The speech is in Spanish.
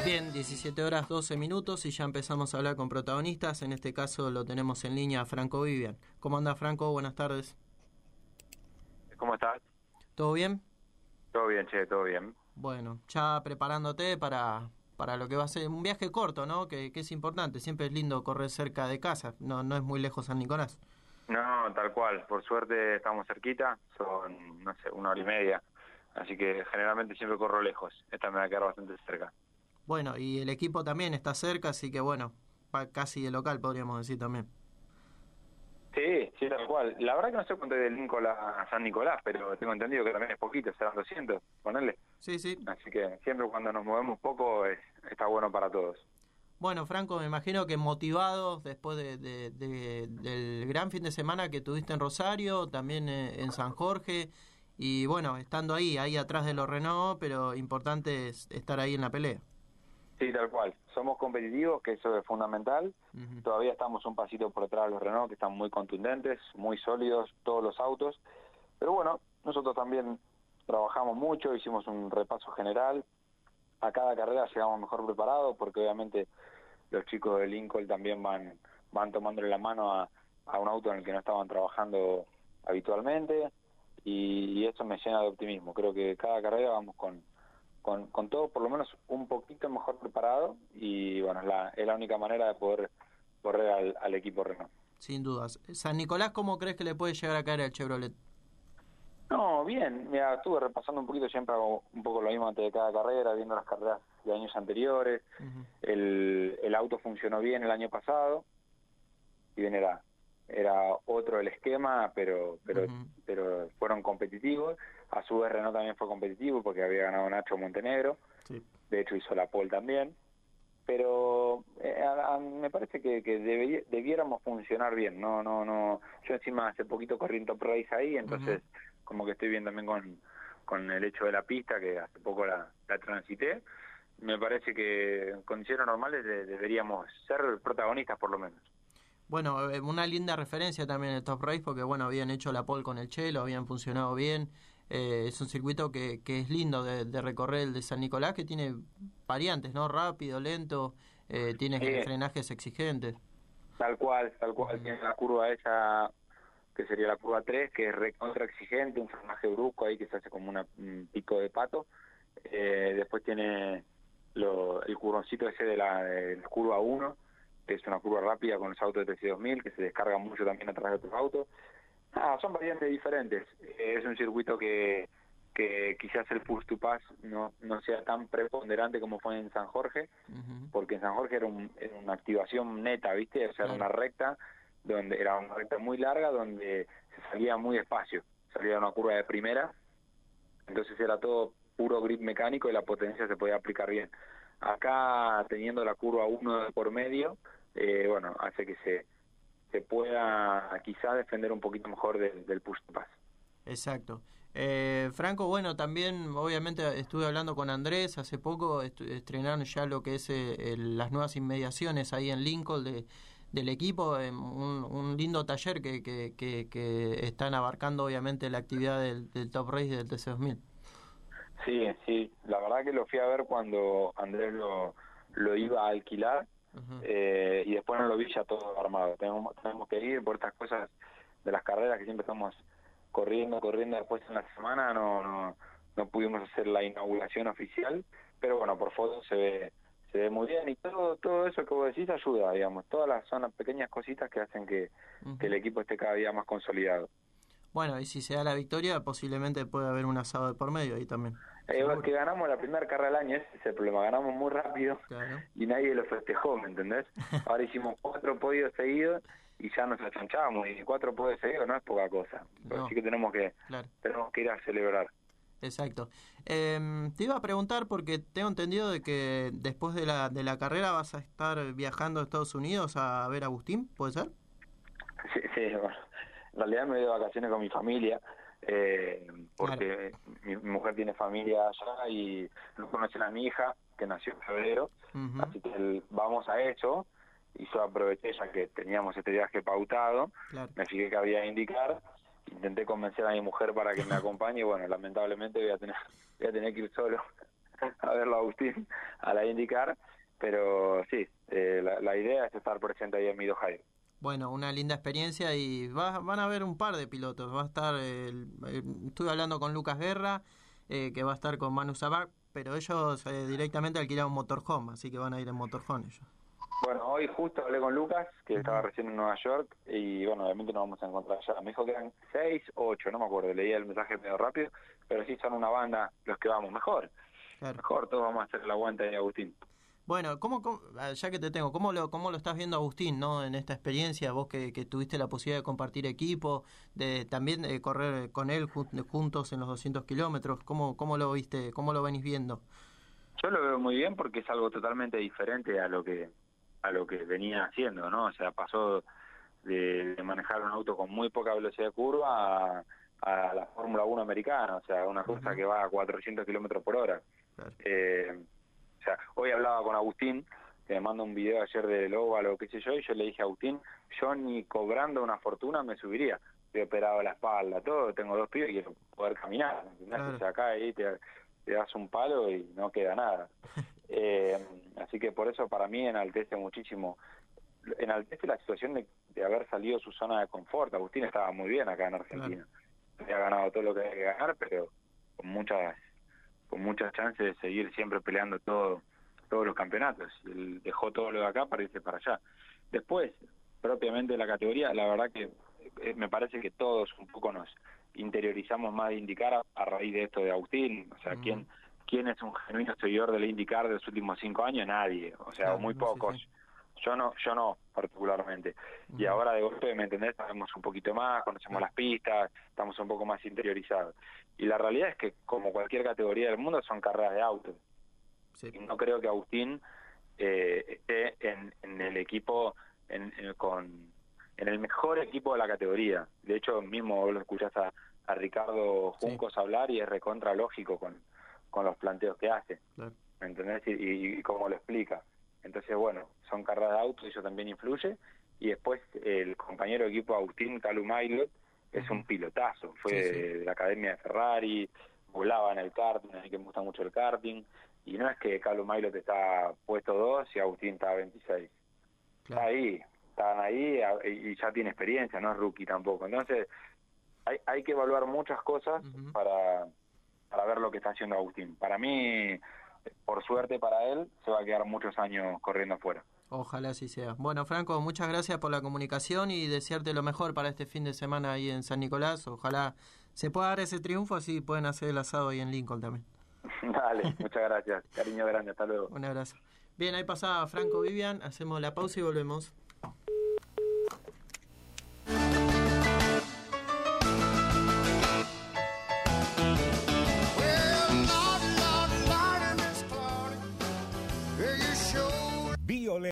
Bien, 17 horas 12 minutos y ya empezamos a hablar con protagonistas. En este caso lo tenemos en línea a Franco Vivian. ¿Cómo anda, Franco? Buenas tardes. ¿Cómo estás? ¿Todo bien? Todo bien, che, todo bien. Bueno, ya preparándote para lo que va a ser un viaje corto, ¿no? Que es importante. Siempre es lindo correr cerca de casa. No es muy lejos San Nicolás. No, tal cual. Por suerte estamos cerquita. Son, no sé, 1 hora y media. Así que generalmente siempre corro lejos. Esta me va a quedar bastante cerca. Bueno, y el equipo también está cerca, así que bueno, casi de local podríamos decir también. Sí, tal cual. La verdad que no sé cuánto es de Lincoln a San Nicolás, pero tengo entendido que también es poquito, serán 200, ponerle. Sí. Así que siempre cuando nos movemos poco está bueno para todos. Bueno, Franco, me imagino que motivados después del gran fin de semana que tuviste en Rosario, también en San Jorge, y bueno, estando ahí atrás de los Renault, pero importante es estar ahí en la pelea. Sí, tal cual. Somos competitivos, que eso es fundamental. Uh-huh. Todavía estamos un pasito por detrás de los Renault, que están muy contundentes, muy sólidos, todos los autos. Pero bueno, nosotros también trabajamos mucho, hicimos un repaso general. A cada carrera llegamos mejor preparados, porque obviamente los chicos de Lincoln también van tomándole la mano a un auto en el que no estaban trabajando habitualmente. Y eso me llena de optimismo. Creo que cada carrera vamos con todo por lo menos un poquito mejor preparado y bueno, es la única manera de poder correr al equipo Renault. Sin dudas. San Nicolás, ¿cómo crees que le puede llegar a caer al Chevrolet? No, bien, mira, estuve repasando un poquito, siempre hago un poco lo mismo antes de cada carrera, viendo las carreras de años anteriores. Uh-huh. El auto funcionó bien el año pasado, si bien era otro el esquema, pero fueron competitivos. A su vez Renault también fue competitivo porque había ganado Nacho Montenegro. Sí. De hecho hizo la pole también. Pero me parece que debiéramos funcionar bien. No. Yo encima hace poquito corrí en Top Race ahí, entonces como que estoy bien también con el hecho de la pista, que hace poco la transité. Me parece que en condiciones normales deberíamos ser protagonistas por lo menos. Bueno, una linda referencia también el Top Race porque bueno, habían hecho la pole con el Chelo, habían funcionado bien. Es un circuito que es lindo de recorrer, el de San Nicolás, que tiene variantes, ¿no? Rápido, lento, tiene frenajes exigentes. Tal cual. Tiene la curva esa, que sería la curva 3, que es recontra exigente, un frenaje brusco ahí que se hace como un pico de pato. Después tiene el curvoncito ese de la curva 1, que es una curva rápida con los autos de TC2000, que se descarga mucho también atrás de otros autos. Son variantes diferentes. Es un circuito que quizás el push to pass no sea tan preponderante como fue en San Jorge, porque en San Jorge era una activación neta, ¿viste? O sea, era una recta muy larga donde se salía muy despacio, salía una curva de primera, entonces era todo puro grip mecánico y la potencia se podía aplicar bien. Acá, teniendo la curva 1 de por medio, bueno, hace que se pueda quizá defender un poquito mejor del push to pass. Exacto. Franco, bueno, también obviamente estuve hablando con Andrés hace poco, estrenaron ya lo que es las nuevas inmediaciones ahí en Lincoln del equipo, un lindo taller que están abarcando obviamente la actividad del Top Race del TC2000. Sí, la verdad que lo fui a ver cuando Andrés lo iba a alquilar. Uh-huh. Y después no lo vi ya todo armado. Tenemos que ir por estas cosas de las carreras que siempre estamos corriendo después en la semana. No pudimos hacer la inauguración oficial, pero bueno, por fotos se ve muy bien y todo eso que vos decís ayuda, digamos. Son las pequeñas cositas que hacen que el equipo esté cada día más consolidado. Bueno, y si se da la victoria, posiblemente puede haber un asado de por medio ahí también. Que ganamos la primera carrera del año, ese es el problema, ganamos muy rápido. Claro. Y nadie lo festejó, ¿me entendés? Ahora hicimos 4 podios seguidos y ya nos achonchamos, y 4 podios seguidos no es poca cosa, pero sí que tenemos que ir a celebrar. Exacto. Te iba a preguntar porque tengo entendido de que después de la carrera vas a estar viajando a Estados Unidos a ver a Agustín, ¿puede ser? Sí, bueno, en realidad me voy de vacaciones con mi familia, porque mi mujer tiene familia allá y no conocen a mi hija, que nació en febrero, así que vamos a eso, y yo aproveché ya que teníamos este viaje pautado, me fijé que había que indicar, intenté convencer a mi mujer para que me acompañe y bueno, lamentablemente voy a tener que ir solo. a verlo a Agustín, a la IndyCar, pero sí, la idea es estar presente ahí en Mid-Ohio. Bueno, una linda experiencia y van a haber un par de pilotos. Va a estar, estuve hablando con Lucas Guerra, que va a estar con Manu Sabac, pero ellos directamente alquilaron motorhome, así que van a ir en motorhome ellos. Bueno, hoy justo hablé con Lucas, que estaba recién en Nueva York, y bueno, obviamente nos vamos a encontrar allá. Me dijo que eran 6 o 8, no me acuerdo, leía el mensaje medio rápido, pero sí son una banda los que vamos, mejor, todos vamos a hacer el aguante de Agustín. Bueno, ya que te tengo, ¿cómo lo estás viendo, Agustín, no, en esta experiencia? Vos que tuviste la posibilidad de compartir equipo, de también correr con él juntos en los 200 kilómetros, ¿cómo lo viste, cómo lo venís viendo? Yo lo veo muy bien porque es algo totalmente diferente a lo que venía haciendo, ¿no? O sea, pasó de manejar un auto con muy poca velocidad de curva a la Fórmula 1 americana, o sea, una cosa que va a 400 kilómetros por hora. Claro. O sea, hoy hablaba con Agustín, que me manda un video ayer del óvalo, qué sé yo, y yo le dije a Agustín, yo ni cobrando una fortuna me subiría. He operado la espalda, todo, tengo 2 pibes y quiero poder caminar, ¿entendés? Claro. O sea, acá ahí te das un palo y no queda nada. Así que por eso para mí enaltece muchísimo, enaltece la situación de haber salido de su zona de confort. Agustín estaba muy bien acá en Argentina. Claro. Había ganado todo lo que había que ganar, pero con muchas chances de seguir siempre peleando todos los campeonatos. Él dejó todo lo de acá para irse para allá. Después, propiamente la categoría, la verdad que me parece que todos un poco nos interiorizamos más de IndyCar a raíz de esto de Agustín. O sea, ¿quién es un genuino seguidor del IndyCar de los últimos 5 años? Nadie, o sea, claro, muy pocos. Sí. Yo no particularmente. Y ahora de golpe, ¿me entendés? Sabemos un poquito más, conocemos las pistas, estamos un poco más interiorizados. Y la realidad es que, como cualquier categoría del mundo, son carreras de autos. Sí. Y no creo que Agustín esté en el equipo, en el mejor equipo de la categoría. De hecho, mismo vos lo escuchás a Ricardo Juncos hablar y es recontra lógico con los planteos que hace. Claro. ¿Me entendés? Y cómo lo explica. Entonces, bueno, son carreras de autos, eso también influye. Y después el compañero de equipo Agustín, Calum Aylott, es un pilotazo. Fue de la academia de Ferrari, volaba en el karting, a mí que me gusta mucho el karting. Y no es que Calum Aylott está puesto 2 y Agustín está 26. Claro. Están ahí y ya tiene experiencia, no es rookie tampoco. Entonces, hay que evaluar muchas cosas para ver lo que está haciendo Agustín. Para mí, por suerte para él, se va a quedar muchos años corriendo afuera. Ojalá así sea. Bueno, Franco, muchas gracias por la comunicación y desearte lo mejor para este fin de semana ahí en San Nicolás. Ojalá se pueda dar ese triunfo, así pueden hacer el asado ahí en Lincoln también. Dale, muchas gracias. Cariño grande, hasta luego. Un abrazo. Bien, ahí pasaba Franco Vivian, hacemos la pausa y volvemos.